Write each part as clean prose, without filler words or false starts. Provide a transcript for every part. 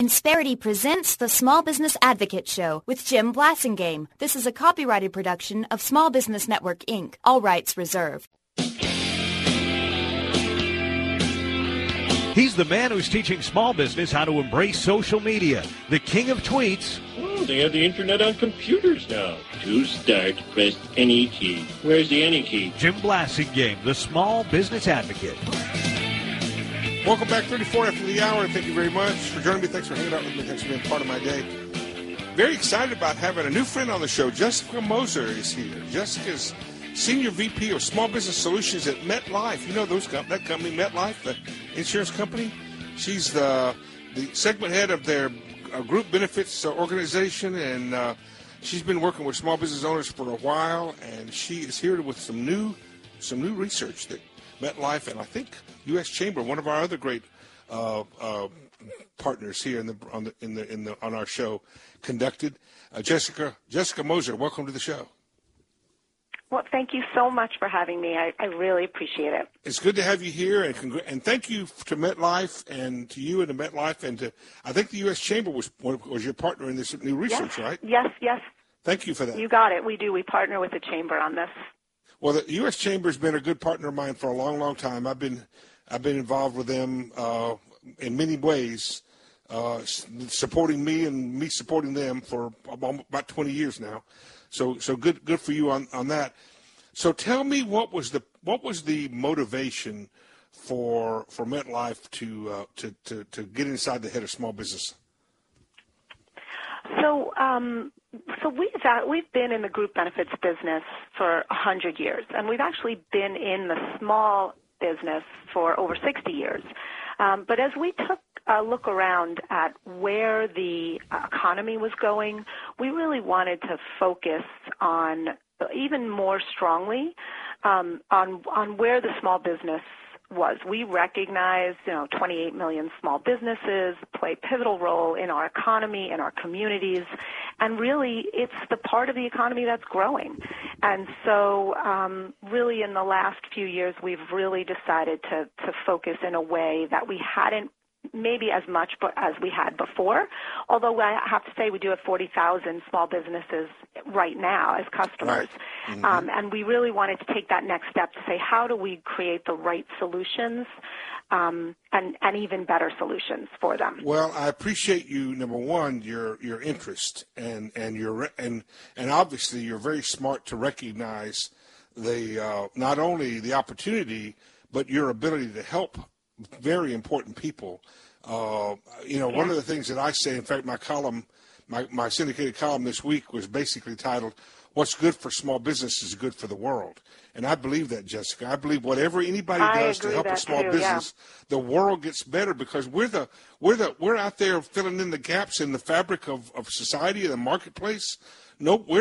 Insperity presents the Small Business Advocate Show with Jim Blasingame. This is a copyrighted production of Small Business Network, Inc., all rights reserved. He's the man who's teaching small business how to embrace social media, the king of tweets. Oh, they have the internet on computers now. To start, press any key. Where's the any key? Jim Blasingame, the small business advocate. Welcome back, 34 after the hour. Thank you very much for joining me. Thanks for hanging out with me. Thanks for being part of my day. Very excited about having a new friend on the show. Jessica Moser is here. Jessica's Senior VP of Small Business Solutions at MetLife. You know that company, MetLife, the insurance company? She's the segment head of their group benefits organization, and she's been working with small business owners for a while, and she is here with some new research that MetLife and I think U.S. Chamber, one of our other great partners here on our show, conducted. Jessica Moser, welcome to the show. Well, thank you so much for having me. I really appreciate it. It's good to have you here, and thank you to MetLife and to you and to MetLife and to, I think the U.S. Chamber was your partner in this new research, right? Yes. Thank you for that. You got it. We do. We partner with the Chamber on this. Well, the U.S. Chamber has been a good partner of mine for a long, long time. I've been involved with them in many ways, supporting me and me supporting them for about 20 years now. So good for you on that. So tell me, what was the motivation for MetLife to get inside the head of small business? So we've been in the group benefits business for 100 years, and we've actually been in the small business for over 60 years. But as we took a look around at where the economy was going, we really wanted to focus on even more strongly on where the small business was. We recognize, 28 million small businesses play a pivotal role in our economy, in our communities, and really it's the part of the economy that's growing. And so really in the last few years, we've really decided to focus in a way that we hadn't maybe as much as we had before, although I have to say we do have 40,000 small businesses right now as customers. Right. Mm-hmm. And we really wanted to take that next step to say, how do we create the right solutions and even better solutions for them? Well, I appreciate you, number one, your interest, and obviously you're very smart to recognize the not only the opportunity, but your ability to help very important people. One of the things that I say, in fact, my column, my syndicated column this week was basically titled, "What's good for small business is good for the world." And I believe that, Jessica. I believe whatever anybody does to help a small business, the world gets better, because we're out there filling in the gaps in the fabric of society and the marketplace. No, we're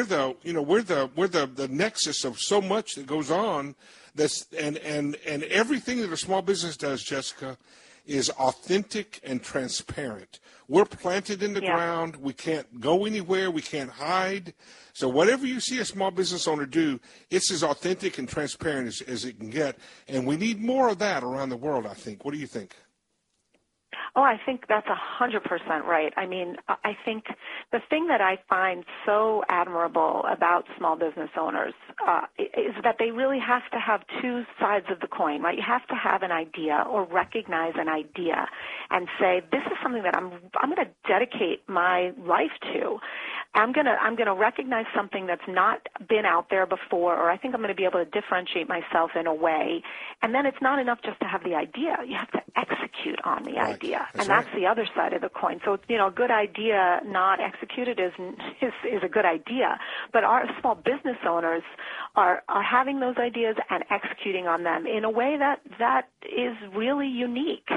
the nexus of so much that goes on. And everything that a small business does, Jessica, is authentic and transparent. We're planted in the ground. We can't go anywhere. We can't hide. So whatever you see a small business owner do, it's as authentic and transparent as it can get. And we need more of that around the world, I think. What do you think? Oh, I think that's 100% right. I mean, I think the thing that I find so admirable about small business owners is that they really have to have two sides of the coin, right? You have to have an idea or recognize an idea and say, this is something that I'm going to dedicate my life to. I'm going to recognize something that's not been out there before, or I think I'm going to be able to differentiate myself in a way. And then it's not enough just to have the idea. You have to execute on the idea. That's the other side of the coin. So, a good idea not executed is a good idea. But our small business owners are having those ideas and executing on them in a way that is really unique.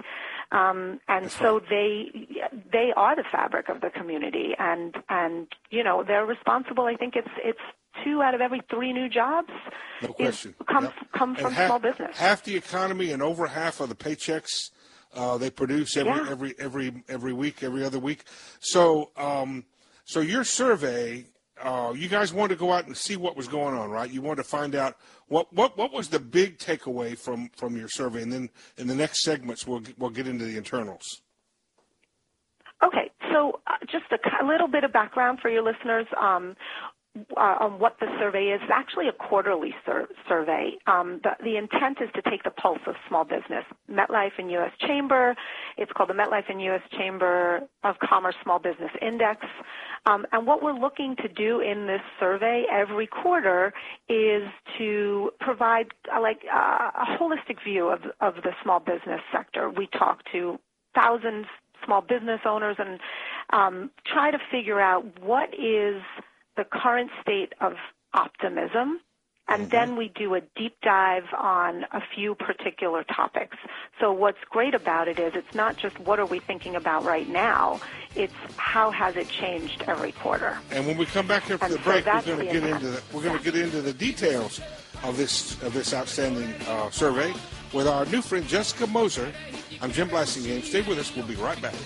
So they are the fabric of the community, and they're responsible. I think it's 2 out of every 3 new jobs come from small business. Half the economy and over half of the paychecks they produce every week, every other week. So your survey, you guys wanted to go out and see what was going on, right? You wanted to find out what was the big takeaway from your survey, and then in the next segments we'll get into the internals. Okay, So just a little bit of background for your listeners. On what the survey is. It's actually a quarterly survey. The intent is to take the pulse of small business. MetLife and U.S. Chamber, it's called the MetLife and U.S. Chamber of Commerce Small Business Index. And what we're looking to do in this survey every quarter is to provide a holistic view of the small business sector. We talk to thousands of small business owners and try to figure out what is the current state of optimism, and then we do a deep dive on a few particular topics. So what's great about it is it's not just what are we thinking about right now, it's how has it changed every quarter. And when we come back here for the break, we're going to get into the details of this outstanding survey with our new friend Jessica Moser. I'm Jim Blasingame. Stay with us. We'll be right back.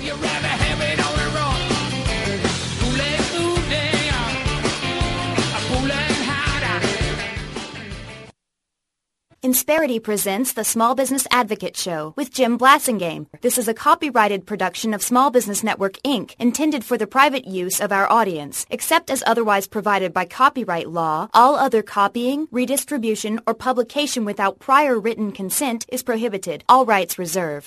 Insperity presents the Small Business Advocate Show with Jim Blasingame. This is a copyrighted production of Small Business Network, Inc., intended for the private use of our audience. Except as otherwise provided by copyright law, all other copying, redistribution, or publication without prior written consent is prohibited. All rights reserved.